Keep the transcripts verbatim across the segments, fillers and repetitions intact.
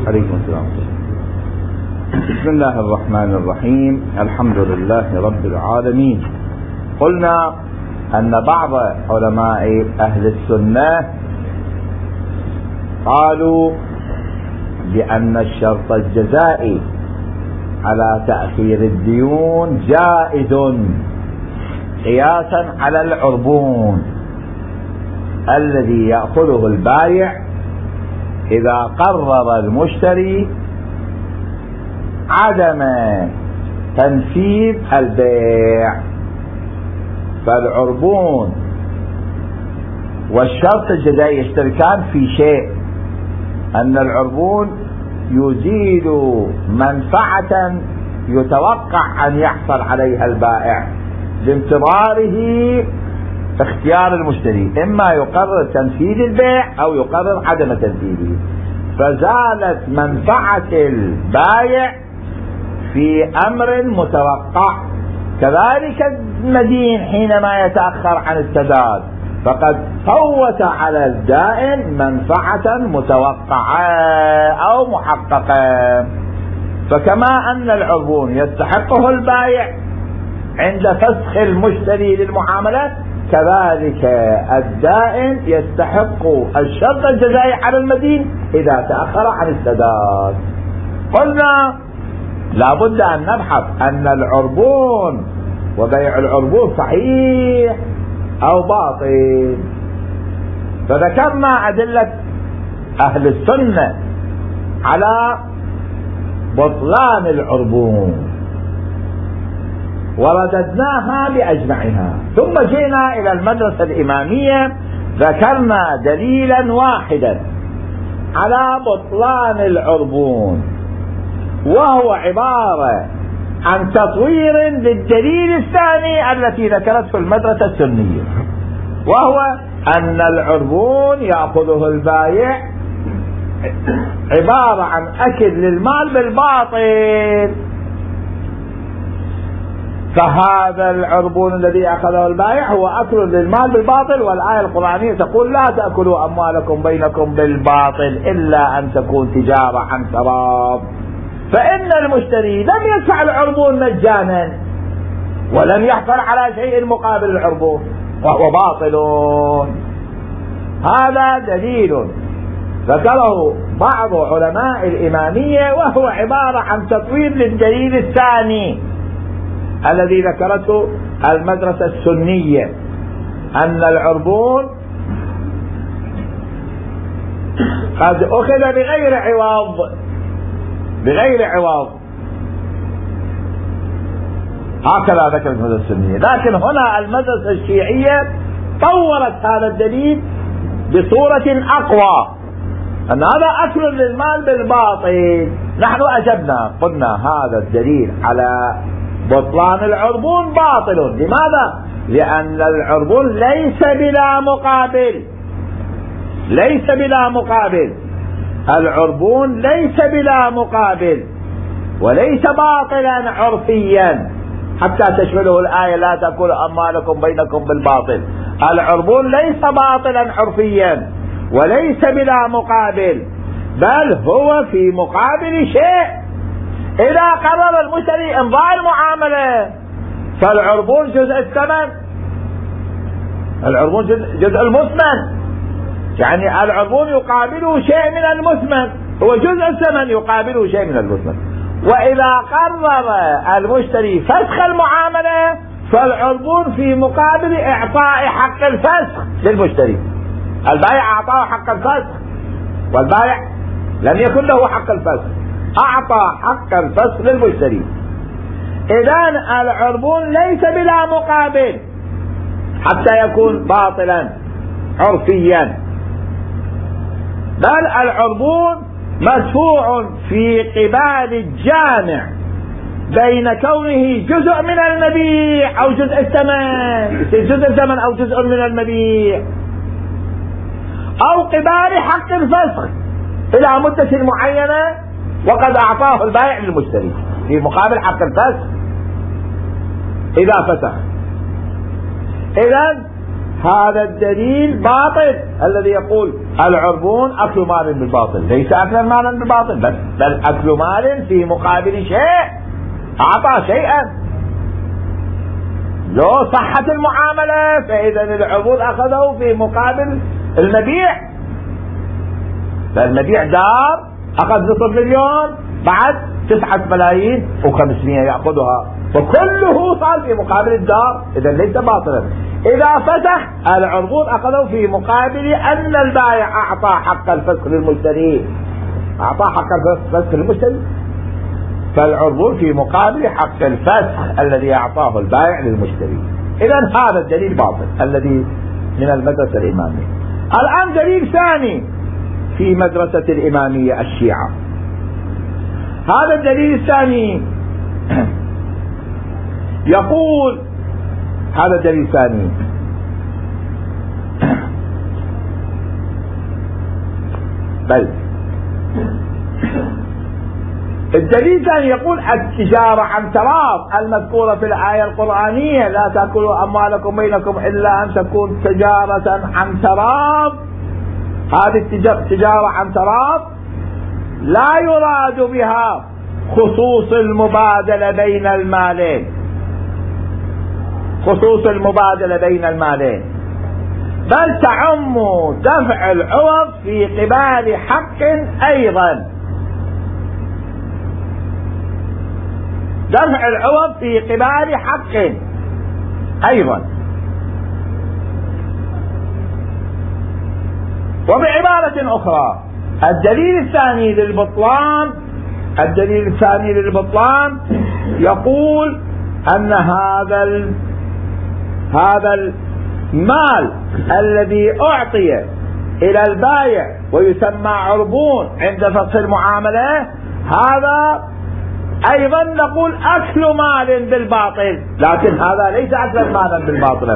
عليكم السلام. بسم الله الرحمن الرحيم. الحمد لله رب العالمين. قلنا أن بعض علماء أهل السنة قالوا بأن الشرط الجزائي على تأخير الديون جائز قياسا على العربون الذي يأخذه البائع إذا قرر المشتري عدم تنفيذ البيع. فالعربون والشرط الجزائي يشتركان في شيء، أن العربون يزيل منفعة يتوقع أن يحصل عليها البائع بانتظاره اختيار المشتري، إما يقرر تنفيذ البيع أو يقرر عدم تنفيذه، فزالت منفعة البائع في أمر متوقع. كذلك المدين حينما يتأخر عن السداد فقد فوت على الدائن منفعة متوقعة أو محققة. فكما أن العربون يستحقه البائع عند فسخ المشتري للمعاملة، كذلك الدائن يستحق الشرط الجزائي على المدين إذا تأخر عن السداد. قلنا لابد أن نبحث أن العربون وبيع العربون صحيح أو باطل. فذكرنا أدلة أهل السنة على بطلان العربون ورددناها بأجمعها، ثم جئنا إلى المدرسة الإمامية ذكرنا دليلا واحدا على بطلان العربون، وهو عبارة عن تطوير للدليل الثاني التي ذكرته المدرسة السنية، وهو أن العربون يأخذه البائع عبارة عن أكل للمال بالباطل. فهذا العربون الذي أخذه البائع هو أكل للمال بالباطل، والآية القرآنية تقول لا تأكلوا أموالكم بينكم بالباطل إلا أن تكون تجارة عن تراض. فإن المشتري لم يدفع العربون مجانا ولم يحصل على شيء مقابل العربون وهو باطل. هذا دليل ذكره بعض علماء الإمامية، وهو عبارة عن تطوير للدليل الثاني الذي ذكرته المدرسة السنية، أن العربون قد أخذ بغير عوض بغير عوض هكذا ذكرت المدرسة السنية. لكن هنا المدرسة الشيعية طورت هذا الدليل بصورة أقوى، أن هذا أكل للمال بالباطل. نحن أجبنا قلنا هذا الدليل على بطلان العربون باطل. لماذا؟ لأن العربون ليس بلا مقابل ليس بلا مقابل العربون ليس بلا مقابل وليس باطلا عرفيا حتى تشمله الآية لا تأكلوا أموالكم بينكم بالباطل. العربون ليس باطلا عرفيا وليس بلا مقابل، بل هو في مقابل شيء. إذا قرر المشتري إمضاء المعاملة فالعربون جزء الثمن، العربون جزء المثمن، يعني العربون يقابله شيء من المثمن، هو جزء الثمن يقابله شيء من المثمن. وإذا قرر المشتري فسخ المعاملة فالعربون في مقابل إعطاء حق الفسخ للمشتري. البائع أعطاه حق الفسخ والبائع لم يكن له حق الفسخ، أعطى حق الفسخ للمشتري. إذن العربون ليس بلا مقابل حتى يكون باطلا عرفيا، بل العربون مدفوع في قبال الجامع بين كونه جزء من المبيع أو جزء الثمن، جزء الثمن أو جزء من المبيع، أو قبال حق الفسخ إلى مدة معينة وقد أعطاه البائع للمشتري في مقابل حق الفسخ إذا فسخ. إذن هذا الدليل باطل الذي يقول العربون أكل مال بالباطل. ليس أكل مال بالباطل، بل, بل أكل مال في مقابل شيء، أعطى شيئا. لو صحت المعاملة فإذا العربون أخذه في مقابل المبيع. فالمبيع دار أخذ نصف مليون، بعد تسعة ملايين وخمسمائة يأخذها، وكله صار في مقابل الدار، إذا ليس باطلا. إذا فسخ العربون أخذه في مقابل أن البائع أعطى حق الفسخ للمشتري، أعطى حق الفسخ للمشتري، فالعربون في مقابل حق الفسخ الذي أعطاه البائع للمشتري. إذا هذا الدليل باطل الذي من المدرسة الإمامية. الآن دليل ثاني في مدرسة الإمامية الشيعة. هذا الدليل الثاني يقول، هذا الدليل الثاني بل الدليل الثاني يقول التجارة عن تراض المذكورة في الآية القرآنية لا تأكلوا أموالكم بينكم إلا أن تكون تجارة عن تراض. هذه التجارة عن تراض لا يراد بها خصوص المبادلة بين المالين، خصوص المبادلة بين المالين، بل تعم دفع العوض في قبال حق أيضا، دفع العوض في قبال حق أيضا. وبعبارة أخرى الدليل الثاني للبطلان، الدليل الثاني للبطلان يقول أن هذا ال... هذا المال الذي أعطي إلى البائع ويسمى عربون عند فسخ المعاملة، هذا أيضا نقول أكل مال بالباطل، لكن هذا ليس أكل مالا بالباطل.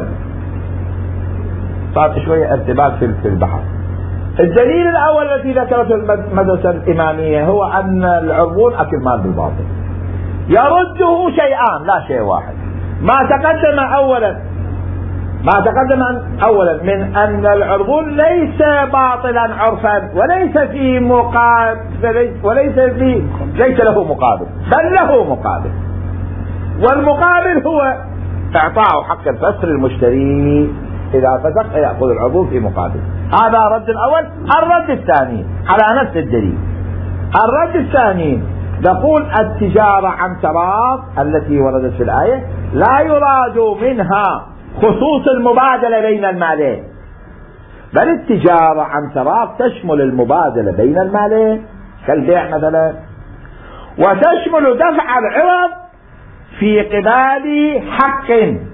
صار شوية ارتباك في البحث. الدليل الأول الذي ذكرته المدرسة الإمامية هو أن العربون أكل مال بالباطل، يرده شيئان لا شيء واحد. ما تقدم أولا ما تقدم أولا من أن العربون ليس باطلا عرفا، وليس في مقابل، وليس في ليس له مقابل، بل له مقابل، والمقابل هو إعطاء حق الفسخ للمشتري، إذا فسخ يأخذ العربون في مقابل. هذا الرد الأول. الرد الثاني على نفس الدليل، الرد الثاني نقول التجارة عن تراض التي وردت في الآية لا يراد منها خصوص المبادلة بين المالين، بل التجارة عن تراض تشمل المبادلة بين المالين كالبيع مثلا، وتشمل دفع العوض في قبال حق،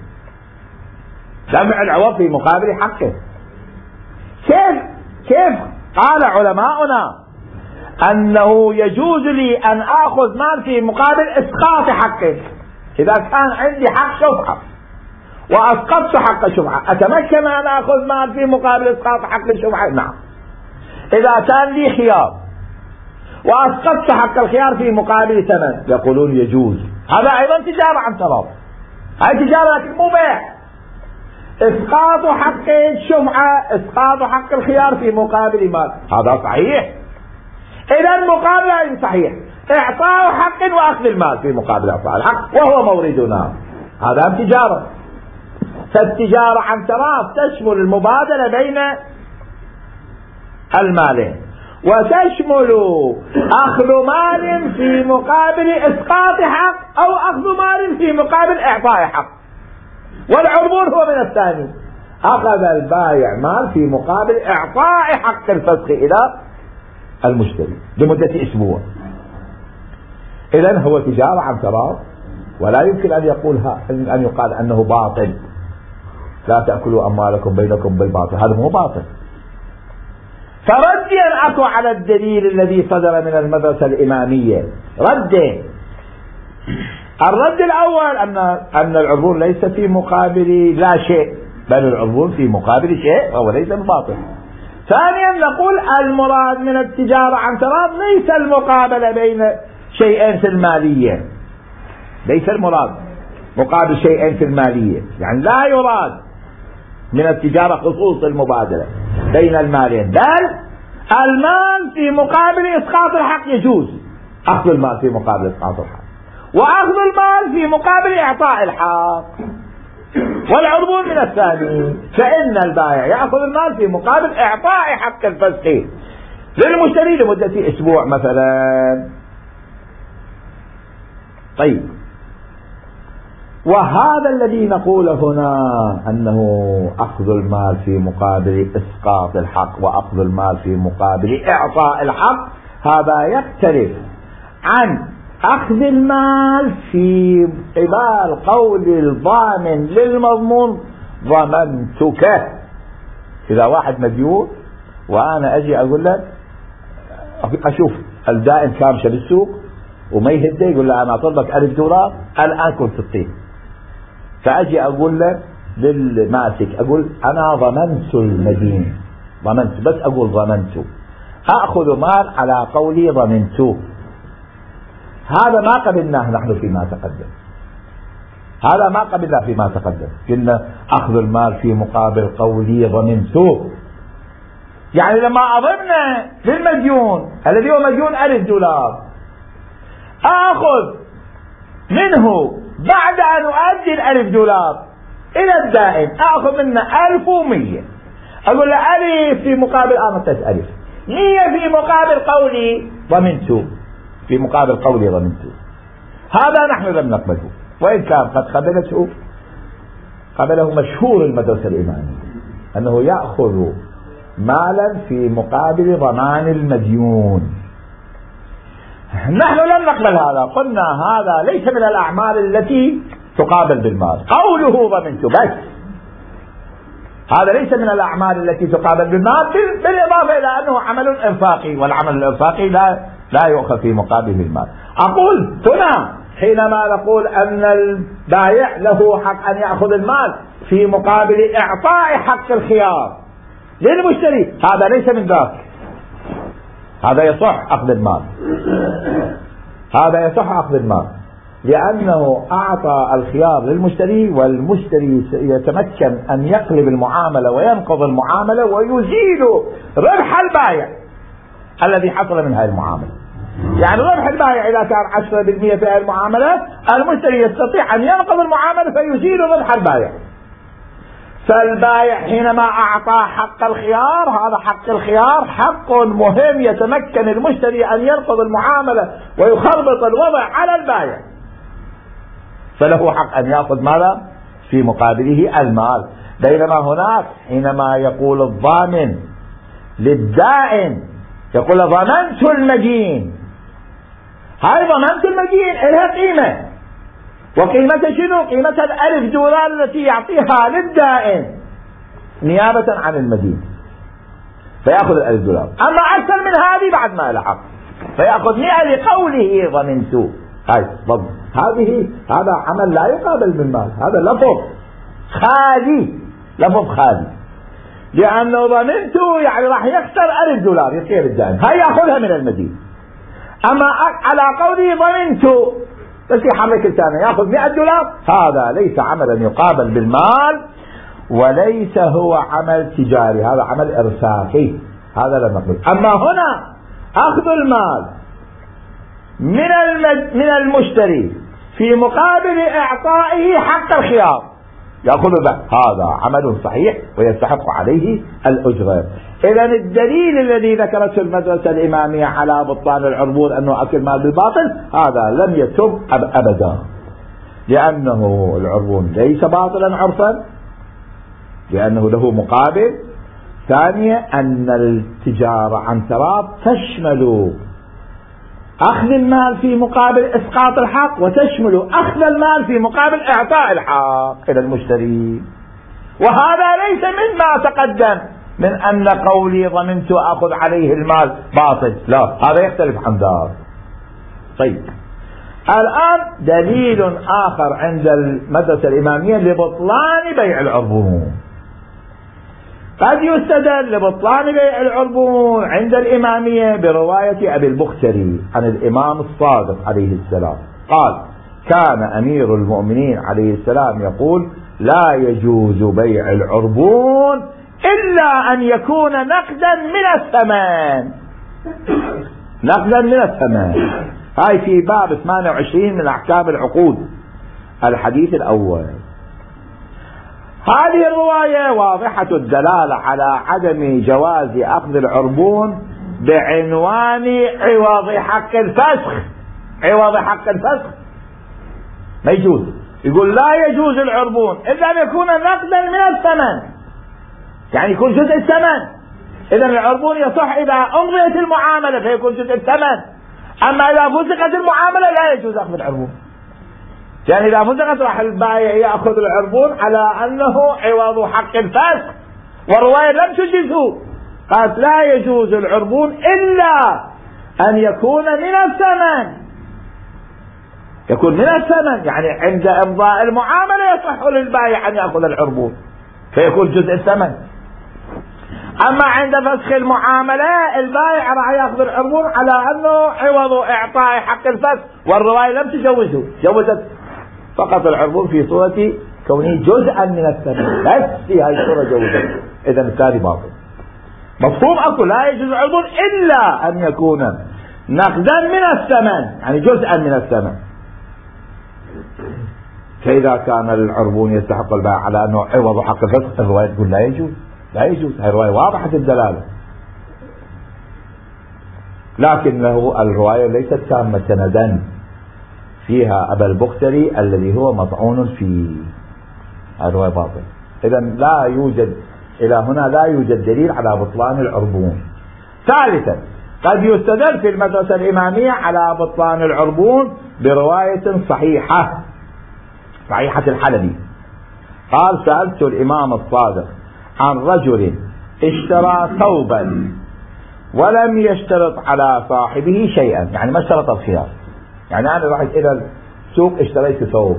دفع العوض في مقابل حقه. كيف كيف قال علماؤنا أنه يجوز لي أن آخذ مال في مقابل إسقاط حقه؟ إذا كان عندي حق شفعة وأسقطت حق الشفعة، أتمكن أن آخذ مال في مقابل إسقاط حق الشفعة؟ نعم. إذا كان لي خيار وأسقطت حق الخيار في مقابل ثمن، يقولون يجوز. هذا أيضا تجارة عن تراض، هذه تجارة لكن مو بيع. إسقاط حق الشفعة، إسقاط حق الخيار في مقابل مال، هذا صحيح. إذا المقابل صحيح، إعطاء حق وأخذ المال في مقابل إعطاء الحق، وهو موردنا، هذا تجارة. فالتجارة عن تراض تشمل المبادلة بين المالين، وتشمل أخذ مال في مقابل إسقاط حق، أو أخذ مال في مقابل إعطاء حق. والعربون هو من الثاني، أخذ البائع مال في مقابل إعطاء حق الفسخ إلى المشتري لمدة أسبوع. إذن هو تجارة عن تراض، ولا يمكن أن يقول أن يقال أنه باطل. لا تأكلوا أموالكم بينكم بالباطل، هذا مو باطل. فرديا أكو على الدليل الذي صدر من المدرسة الإمامية ردين. الرد الأول أن أن العربون ليس في مقابل لا شيء، بل العربون في مقابل شيء وهو ليس بباطل. ثانيا نقول المراد من التجارة عن تراض ليس المقابلة بين شيئين في المالية، ليس المراد مقابل شيئين في المالية، يعني لا يراد من التجارة خصوص المبادلة بين المالين، بل المال في مقابل إسقاط الحق يجوز أخذ المال في مقابل إسقاط الحق، وأخذ المال في مقابل إعطاء الحق، والعربون من الثاني. فإن البائع يأخذ المال في مقابل إعطاء حق الفسخ للمشتري لمدة أسبوع مثلا. طيب، وهذا الذي نقول هنا أنه أخذ المال في مقابل إسقاط الحق وأخذ المال في مقابل إعطاء الحق، هذا يختلف عن أخذ المال في قبال قول الضامن للمضمون ضمنتك. إذا واحد مديون وأنا أجي أقول لك أشوف الدائن كامشة بالسوق وما يهده، يقول له أنا أطلبك ألف دولار الآن كنت ستين، فأجي أقول لك للماسك أقول أنا ضمنت المدين، ضمنت بس أقول ضمنت، أخذ مال على قولي ضمنته. هذا ما قبلناه نحن فيما تقدم، هذا ما قبلناه فيما تقدم، قلنا أخذ المال في مقابل قولي ضمنته. يعني لما أضمن للمديون الذي هو مديون ألف دولار، أخذ منه بعد أن أؤدي الألف دولار إلى الدائن أخذ منه ألف ومية، أقول له ألف في مقابل آمتت ألف، مية في مقابل قولي ضمنته، في مقابل قولي ضمنته. هذا نحن لم نقبله، وإن كان قد قبلته قبله مشهور المدرسة الإمامية أنه يأخذ مالا في مقابل ضمان المديون. نحن لم نقبل هذا، قلنا هذا ليس من الأعمال التي تقابل بالمال، قوله ضمنته بس، هذا ليس من الأعمال التي تقابل بالمال، بالإضافة إلى أنه عمل إنفاقي، والعمل الإنفاقي لا لا يؤخذ في مقابل المال. أقول هنا حينما نقول أن البائع له حق أن يأخذ المال في مقابل إعطاء حق الخيار للمشتري، هذا ليس من ذاك، هذا يصح أخذ المال، هذا يصح أخذ المال، لأنه أعطى الخيار للمشتري، والمشتري يتمكن أن يقلب المعاملة وينقض المعاملة ويزيل ربح البائع الذي حصل من هذه المعاملة. يعني ربح البائع إذا كان عشرة بالمئة في هذه المعاملة، المشتري يستطيع أن ينقض المعاملة فيزيل ربح البائع. فالبائع حينما أعطى حق الخيار، هذا حق الخيار حق مهم، يتمكن المشتري أن ينقض المعاملة ويخربط الوضع على البائع، فله حق أن يأخذ ماذا في مقابله المال. بينما هناك حينما يقول الضامن للدائن يقول ضمنت المدين، هاي ضمنت المدين لها قيمة، وقيمتها شنو؟ قيمتها الألف دولار التي يعطيها للدائن نيابة عن المدين، فيأخذ الألف دولار. أما أكثر من هذه بعد ما لحق فيأخذ مئة لقوله ضمنته. هاي ضمن، هذه هذا عمل لا يقابل بالمال، هذا لفظ خالي، لفظ خالي، لأنه ضمنته يعني راح يخسر ألف دولار يصير الدائن، هاي يأخذها من المدين. أما على قوله ضمنته بس يحرك لسانه يأخذ مئة دولار، هذا ليس عملا يقابل بالمال، وليس هو عمل تجاري، هذا عمل إرساخي، هذا لا نقبل. أما هنا أخذ المال من المد... من المشتري في مقابل إعطائه حق الخيار يأخذ به، هذا عمل صحيح ويستحق عليه الأجرة. إذا الدليل الذي ذكرته المدرسة الإمامية على بطلان العربون أنه أكل مال بالباطل، هذا لم يتم أبدا، لأنه العربون ليس باطلا عرفا، لأنه له مقابل. ثانيا أن التجارة عن تراض تشمل أخذ المال في مقابل إسقاط الحق، وتشمل أخذ المال في مقابل إعطاء الحق إلى المشتري، وهذا ليس مما تقدم من أن قولي ضمنت أخذ عليه المال باطل، لا، هذا يختلف عن ذلك. طيب، الآن دليل آخر عند المدرسة الإمامية لبطلان بيع العربون. قد يستدل لبطلان بيع العربون عند الإمامية برواية أبي البختري عن الإمام الصادق عليه السلام قال: كان أمير المؤمنين عليه السلام يقول: لا يجوز بيع العربون إلا أن يكون نقدا من الثمن. نقدا من الثمن. هاي في باب ثمانية وعشرين من أحكام العقود الحديث الأول. هذه الرواية واضحة الدلالة على عدم جواز أخذ العربون بعنوان عوض حق الفسخ. عوض حق الفسخ ما يجوز. يقول لا يجوز العربون إلا أن يكون نقدا من الثمن، يعني يكون جزء الثمن. إذا العربون يصح إذا أمضيت المعاملة فيكون جزء الثمن، أما إذا فسخت المعاملة لا يجوز أخذ العربون. يعني إذا فسخت راح البائع يأخذ العربون على أنه عوض حق الفسخ، والرواية لم تجزه، قالت لا يجوز العربون إلا أن يكون من الثمن. يكون من الثمن يعني عند إمضاء المعاملة يصح للبائع أن يأخذ العربون فيكون جزء الثمن. أما عند فسخ المعاملة البائع راح يأخذ العربون على أنه عوض إعطاء حق الفسخ، والرواية لم تجوزه، جوزت فقط العربون في صورة كونه جزءا من الثمن، بس في هذه الصورة جوزت. إذا الثاني باطل. مفهوم أقول لا يجوز العربون إلا أن يكون نقدا من الثمن، يعني جزءا من الثمن. فإذا كان العربون يستحق البائع على أنه عوض حق الفسخ، الرواية تقول لا يجوز. لا يجوز. هذه الرواية واضحة الدلالة، لكن له الرواية ليست تامة سندا، فيها أبا البختري الذي هو مطعون فيه. الرواية باطل. إذا لا يوجد إلى هنا لا يوجد دليل على بطلان العربون. ثالثا قد يستدل في المدرسة الإمامية على بطلان العربون برواية صحيحة، صحيحة الحلبي. قال سألت الإمام الصادق عن رجل اشترى ثوبا ولم يشترط على صاحبه شيئا، يعني ما اشترط الخيار. يعني أنا رحت إلى السوق اشتريت ثوب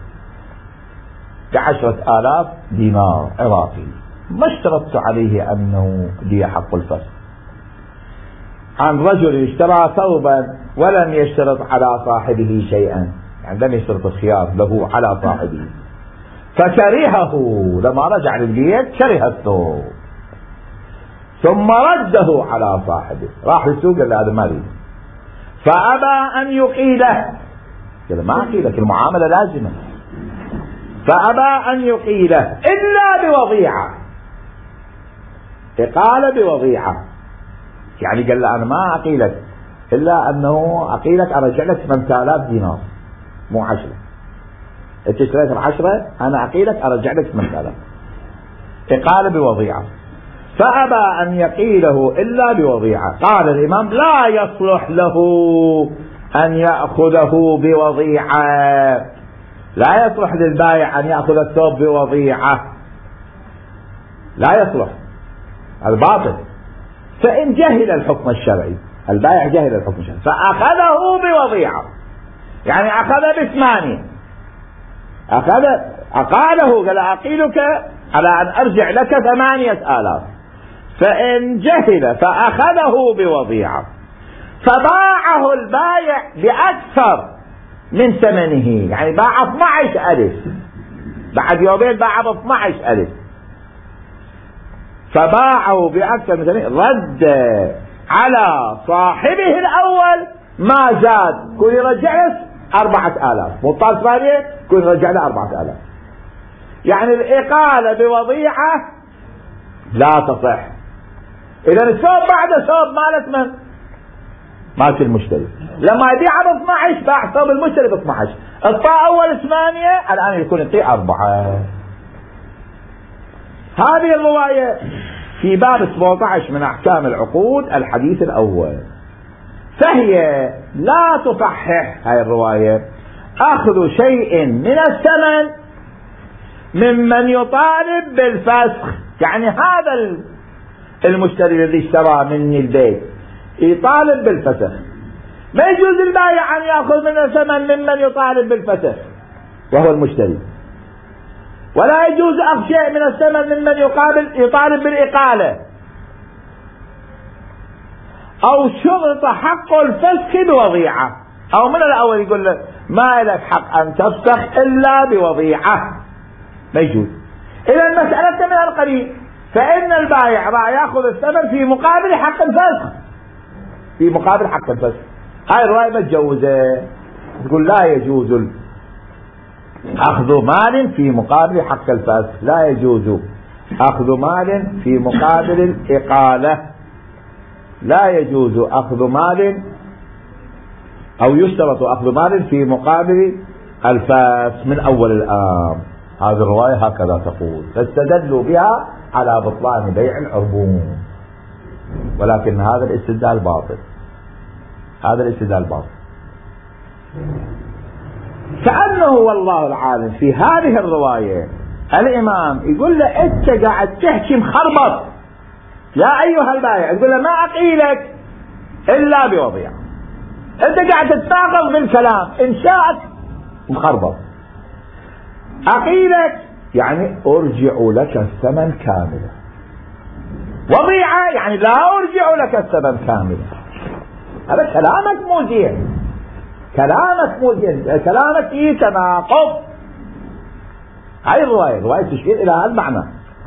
بعشرة آلاف دينار عراقي، ما اشترطت عليه أنه لي حق الفسخ. عن رجل اشترى ثوبا ولم يشترط على صاحبه شيئا، يعني لم يشترط الخيار له على صاحبه، فكرهه لما رجع للبيت كره الثوب ثم رده على صاحبه. راح للسوق قال له هذا ما اريد، فأبى أن يقيله. قال ما أقيلك، المعاملة لازمة. فأبى أن يقيله إلا بوضيعة، قال بوضيعة، يعني قال له أنا ما أقيلك إلا أنه أقيلك أرجع لك ثمانية آلاف دينار مو عشرة. أنت اشتريت العشرة أنا أقيلك أرجع لك ثمانية آلاف. قال بوضيعة، فأبى أن يقيله إلا بوضيعة. قال الإمام لا يصلح له أن يأخذه بوضيعة، لا يصلح للبائع أن يأخذ الثوب بوضيعة، لا يصلح، الباطل. فإن جهل الحكم الشرعي، البائع جهل الحكم الشرعي فأخذه بوضيعة، يعني أخذ بثمانية، أخذ أقاله، قال أقيلك على أن أرجع لك ثمانية آلاف. فإن جهل فأخذه بوضيعة فباعه البائع بأكثر من ثمنه، يعني باع اثني عشر ألف، بعد يومين باع ب اثني عشر ألف، فباعه بأكثر من ثمنه، رد على صاحبه الأول ما زاد، كل يرجع له أربعة آلاف، مطال ثمانية كل يرجع له أربعة آلاف. يعني الإقالة بوضيعة لا تصح. إذا الثوب بعد ثوب مالت من؟ مالت المشتري. لما يبيع ب اثني عشر باع ثوب المشتري ب اثني عشر، الطاء أول ثمانية الآن يكون الطاء أربعة. هذه الرواية في باب سبعة عشر من أحكام العقود الحديث الأول، فهي لا تصحح هذه الرواية أخذ شيء من الثمن ممن يطالب بالفسخ. يعني هذا المشتري الذي اشترى مني البيت يطالب بالفسخ، ما يجوز البائع أن يأخذ من الثمن ممن يطالب بالفسخ وهو المشتري، ولا يجوز أخذ شيء من الثمن ممن يقابل يطالب بالإقالة، أو شرط حق الفسخ بوضيعة، أو من الأول يقول له ما لك حق أن تفسخ إلا بوضيعة، ما يجوز. إذا مسألة من القريب، فإن البائع راح يأخذ الثمن في مقابل حق الفسخ، في مقابل حق الفسخ. هاي الرواية ما تجوزه، تقول لا يجوز أخذ مال في مقابل حق الفسخ، لا يجوز أخذ مال في مقابل الإقالة، لا يجوز أخذ مال أو يشترط أخذ مال في مقابل الفاس من أول الأمر. هذه الرواية هكذا تقول، فاستدلوا بها على بطلان بيع العربون، ولكن هذا الاستدلال باطل، هذا الاستدلال باطل. كأنه والله العالم في هذه الرواية الإمام يقول له أنت قاعد تحكي مخربط يا أيها البائع، يقول له ما أقيلك إلا بوضيعة، أنت قاعد تتناقض بالكلام، إن شاءت مخربط. أقيلك يعني أرجع لك الثمن كاملا، وضيعة يعني لا أرجع لك الثمن كاملا. هذا كلامك مو زين، كلامك مو زين، كلامك فيه تناقض. هاي الرواية الرواية تشير إلى هذا المعنى،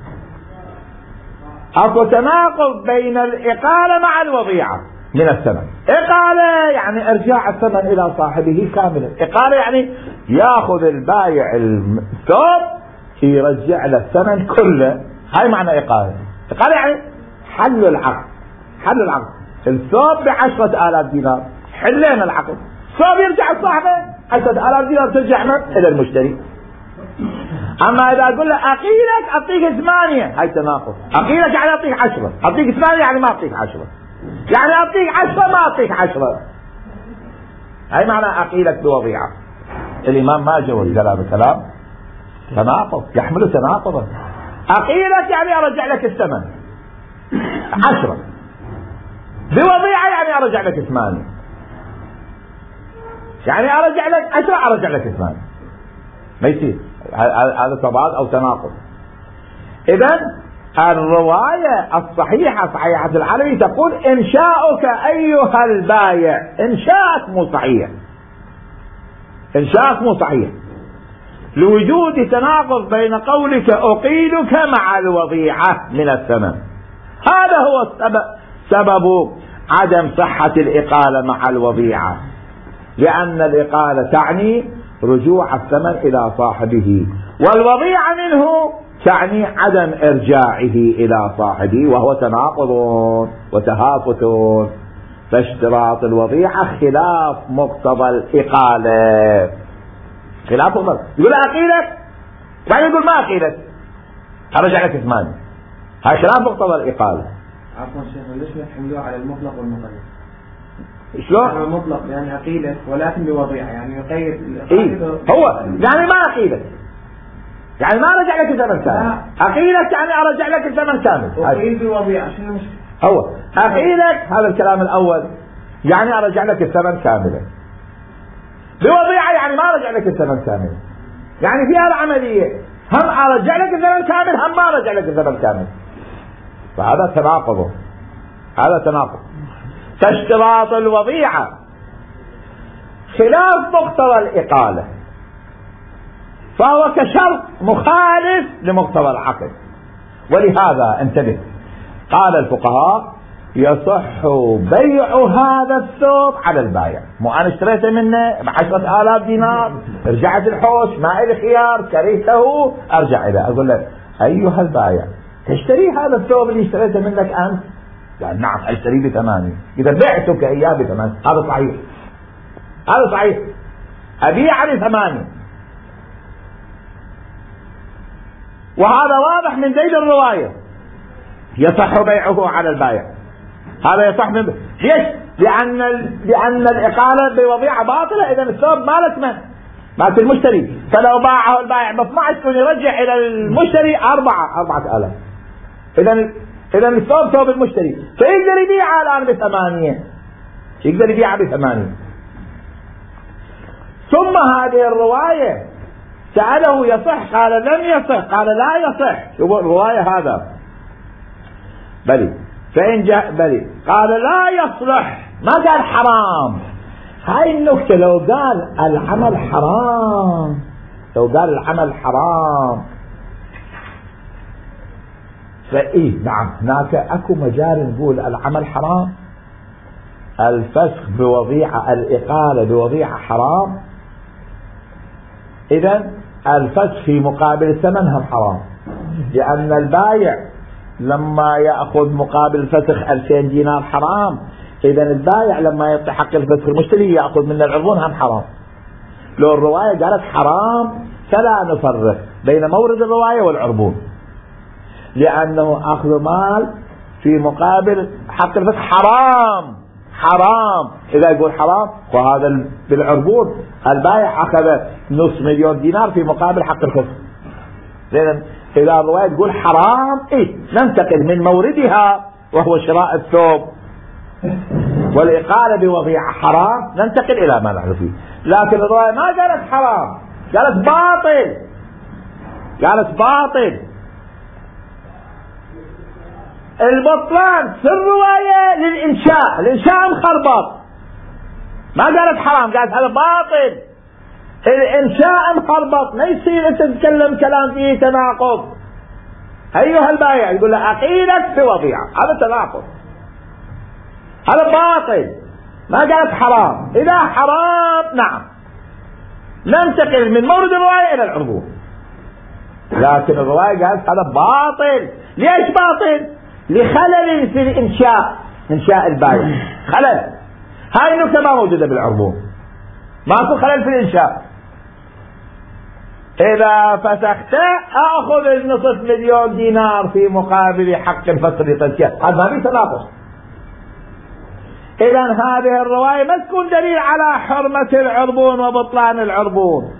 أكو تناقض بين الإقالة مع الوضيعة من الثمن. إقالة يعني إرجاع الثمن إلى صاحبه كاملا، إقالة يعني يأخذ البايع الثوب يرجع له الثمن كله، هاي معنى إقالة. إقالة يعني حل العقد، حل العقد، الثوب بعشرة آلاف دينار، حلينا العقد، ثوب يرجع لصاحبه، عشرة آلاف دينار ترجع من إلى المشتري. أما إذا أقول له أقيلك أعطيك ثمانية، هاي تناقض. أقيلك يعني أعطيك عشرة، أعطيك ثمانية يعني ما أعطيك عشرة، يعني أعطيك عشرة ما أعطيك عشرة، هاي معنى أقيلك بوضيعة. الإمام ما جوز كلام كلام تناقض، يحمل تناقضا. أقيلك يعني أرجع لك الثمن عشرة، بوضيعة يعني أرجع لك ثمانية، يعني أرجع لك عشرة أرجع لك ثمانية، ما يصير، هذا تضاد أو تناقض. إذن الرواية الصحيحة صحيحة العلوي تقول إنشاؤك أيها البايع، إنشاءك مو صحيح، إنشاءك مو صحيح لوجود تناقض بين قولك أقيلك مع الوضيعة من الثمن. هذا هو السبب، سبب عدم صحة الإقالة مع الوضيعة، لأن الإقالة تعني رجوع الثمن إلى صاحبه، والوضيعة منه تعني عدم إرجاعه إلى صاحبه، وهو تناقض وتهافت. فاشتراط الوضيعة خلاف مقتضى الإقالة، خلاف مقتضى. يقول أقيلك بعدين يقول ما أقيلك أرجع لك ثمانية، هذا خلاف مقتضى الإقالة. عفوا شيخ، ليش ما يحملوه على المطلق والمقيد؟ شلون؟ يعني المطلق يعني أقيلك ولكن بوضيعة، يعني يقيد. إيه؟ هو يعني ما أقيلك يعني ما أرجع لك الثمن كامل، أقيلك يعني أرجع لك الثمن كامل. أقيل بوضيعة شنو المشكلة؟ هو أقيلك هذا الكلام الأول يعني أرجع لك الثمن كاملا، بوضيعة يعني ما أرجع لك الثمن كاملا، يعني في هذه العملية هم أرجع لك الثمن كامل هم ما أرجع لك الثمن كامل، فهذا تناقض، هذا تناقض. فاشتراط الوضيعة خلاف مقتضى الإقالة، فهو كشرط مخالف لمقتضى العقد. ولهذا انتبه، قال الفقهاء يصح بيع هذا الثوب على البايع، مو أنا اشتريته منه بعشرة آلاف دينار، رجعت الحوش ما إلي خيار، كرهته أرجع إليه، أقول لك أيها البايع تشتري هذا الثوب اللي اشتريته منك أنت؟ يعني نعم أشتري بثمانية، إذا بعتك إياه بثمانية، هذا صحيح، هذا صحيح، أبيع بثمانية. وهذا واضح من ذيل الرواية، يصح بيعه على البائع، هذا يصح من ليش؟ لأن لأن الإقالة بوضيعة باطلة، إذا الثوب مالك من؟ مالك المشتري، فلو باعه البائع ب اثني عشر يرجع إلى المشتري أربعة أربعة آلاف، إذا إذا الثوب ثوب المشتري، فيقدر يبيعه الآن بثمانية، يقدر يبيعه بثمانية. ثم هذه الرواية سأله يصح قال لم يصح، قال لا يصح، شوفوا الرواية هذا بلي فإن جاء بلي قال لا يصلح، ما قال حرام. هاي النكتة لو قال العمل حرام، لو قال العمل حرام فإيه نعم هناك أكو مجال نقول العمل حرام، الفسخ بوضيعة، الإقالة بوضيعة حرام، إذن الفسخ في مقابل الثمن هم حرام، لأن البايع لما يأخذ مقابل الفسخ ألفين دينار حرام، إذن البايع لما يعطي حق الفسخ المشتري يأخذ من العربون هم حرام. لو الرواية قالت حرام فلا نفرق بين مورد الرواية والعربون، لأنه أخذ مال في مقابل حق الفسخ حرام حرام. إذا يقول حرام وهذا بالعربون البايع أخذ نصف مليون دينار في مقابل حق الفسخ، لأن إذا الرواية تقول حرام إيه ننتقل من موردها وهو شراء الثوب والإقالة بوضيعة حرام، ننتقل إلى ما نحن فيه. لكن الرواية ما قالت حرام، قالت باطل، قالت باطل. البطلان في الرواية للإنشاء، الإنشاء مخربط، ما قالت حرام، قالت هذا باطل، الإنشاء مخربط، ما يصير أنت تتكلم كلام فيه تناقض. أيها البائع يقول له أقيلك في وضيعة، هذا تناقض، هذا باطل، ما قالت حرام. إذا حرام نعم ننتقل من مورد الرواية إلى العربون، لكن الرواية قالت هذا باطل. ليش باطل؟ لخلل في الإنشاء، إنشاء البائع خلل، هاي النكتة ما موجودة بالعربون، ماكو خلل في الإنشاء. إذا فسخت أخذ النصف مليون دينار في مقابل حق الفسخ لتزكية، هذا ما في تناقض. إذا هذه الرواية ما تكون دليل على حرمة العربون وبطلان العربون،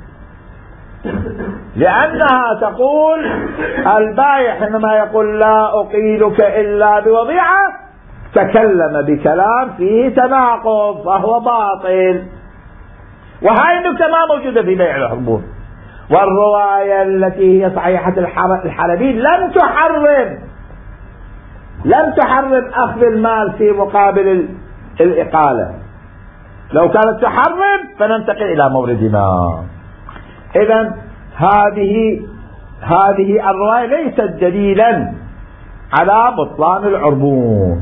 لأنها تقول البائع حينما يقول لا أقيلك إلا بوضيعة تكلم بكلام فيه تناقض فهو باطل، وهاي النكتة ما موجودة في بيع العربون. والرواية التي هي صحيحة الحلبي لم تحرم لم تحرم أخذ المال في مقابل الإقالة، لو كانت تحرم فننتقل إلى موردنا. إذن هذه هذه الرواية ليست دليلا على بطلان العربون،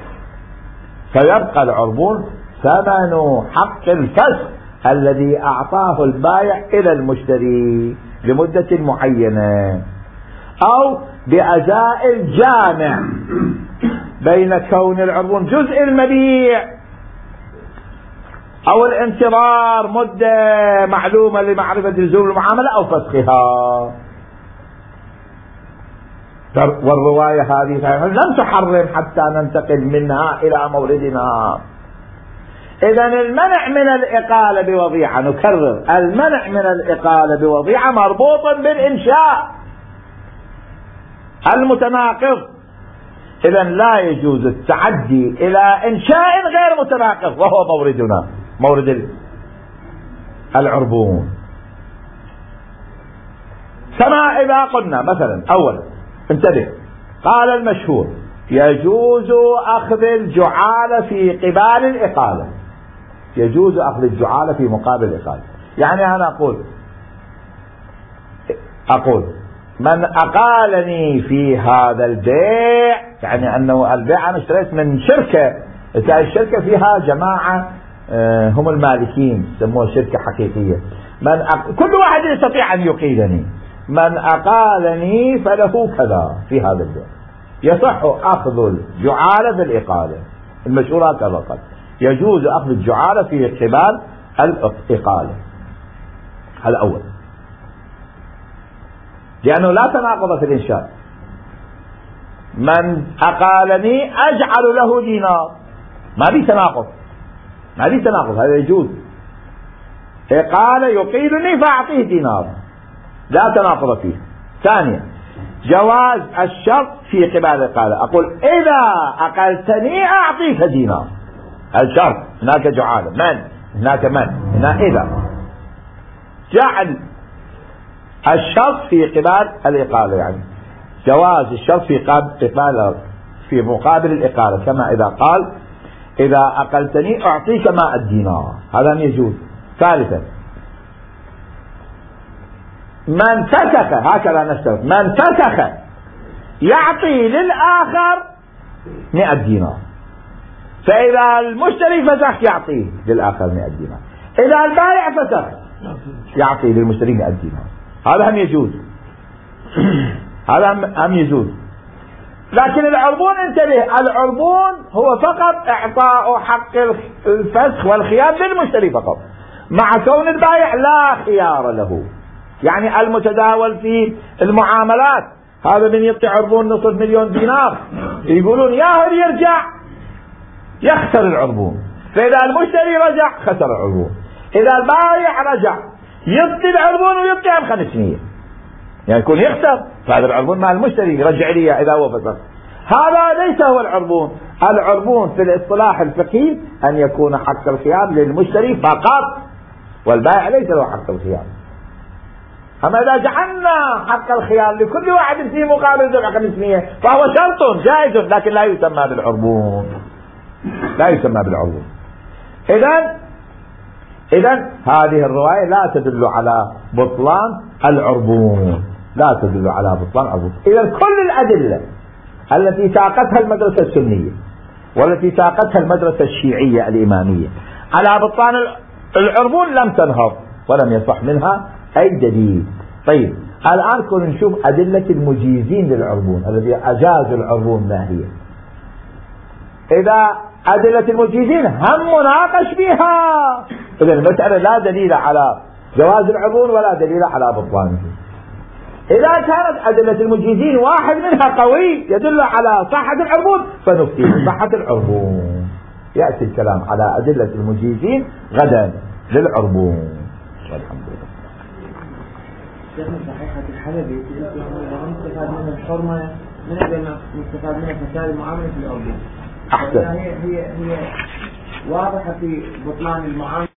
فيبقى العربون ثمن حق الفسخ الذي أعطاه البائع إلى المشتري لمدة معينة، أو بأزاء الجامع بين كون العربون جزء المبيع أو الانتظار مدة معلومة لمعرفة لزوم المعاملة أو فسخها. والرواية هذه لم تحرم حتى ننتقل منها إلى موردنا. إذن المنع من الإقالة بوضيعة، نكرر، المنع من الإقالة بوضيعة مربوط بالإنشاء المتناقض. إذن لا يجوز التعدي إلى إنشاء غير متناقض وهو موردنا، مورد العربون. كما إذا قلنا مثلا أولا انتبه، قال المشهور يجوز أخذ الجعالة في قبال الإقالة، يجوز أخذ الجعالة في مقابل الإقالة. يعني أنا أقول أقول من أقالني في هذا البيع، يعني أنه البيع أنا اشتريت من شركة، الشركة فيها جماعة هم المالكين يسموها شركة حقيقية، من أق... كل واحد يستطيع أن يقيلني، من أقالني فله كذا في هذا البيع، يصح أخذ الجعالة في الإقالة. المشهور هكذا قال يجوز أخذ الجعالة في قبال الإقالة. هذا أول، لأنه لا تناقض في الإنشاء. من أقالني أجعل له دينار، ما في تناقض، ما في تناقض، هذا يجوز. إقالة يقيلني فأعطيه دينار، لا تناقض فيه. ثانيا جواز الشرط في قبال الإقالة، أقول إذا أقلتني أعطيك دينار، الشرط هناك جعالة، من هناك من هنا إذا جعل الشرط في قبال الإقالة، يعني جواز الشرط في قبال في مقابل الإقالة، كما إذا قال إذا أقلتني أعطيك ماء الدينار، هذا يجوز. ثالثا من فسخ، هكذا نشترط، من فسخ يعطي للآخر مئة دينار، فإذا المشتري فسخ يعطيه للآخر مئة دينار، إذا البائع فسخ يعطي للمشتري مئة دينار. هذا هم يجوز، هذا هم يجوز. لكن العربون انتبه، العربون هو فقط إعطاء حق الفسخ والخيار للمشتري فقط، مع كون البائع لا خيار له. يعني المتداول في المعاملات هذا من يعطي عربون نصف مليون دينار، يقولون ياهو يرجع يخسر العربون، فإذا المشتري رجع خسر العربون، إذا البائع رجع يعطي العربون ويبقي عن خمسمية، يعني يكون يخسر، فهذا العربون مع المشتري يرجع لي إذا هو فسخ. هذا ليس هو العربون. العربون في الاصطلاح الفقهي أن يكون حق الخيار للمشتري فقط، والبائع ليس له حق الخيار. أما إذا جعلنا حق الخيار لكل واحد في مقابل دفع خمسمية فهو شرط جائز، لكن لا يسمى بالعربون، لا يسمى بالعربون. إذن إذن هذه الرواية لا تدل على بطلان العربون، لا تدل على بطلان العربون. إذن كل الأدلة التي ساقتها المدرسة السنية والتي ساقتها المدرسة الشيعية الإمامية على بطلان العربون لم تنهض ولم يصح منها أي دليل. طيب الآن كنا نشوف أدلة المجيزين للعربون الذي أجازوا العربون ما هي. إذا أدلة المجيزين هم مناقش بها، إذا المسألة لا دليل على جواز العربون ولا دليل على بطلانه. إذا كانت أدلة المجيزين واحد منها قوي يدل على صحة العربون فنفتي بصحة العربون. يأتي الكلام على أدلة المجيزين غدا للعربون. والحمد لله. شيخنا صحيحة الحلبي نستفاد منها الحرمة من أجل نستفاد منها فساد المعاملة في العربون. أحسن. هي هي هي واضحة في بطلان المعاملة.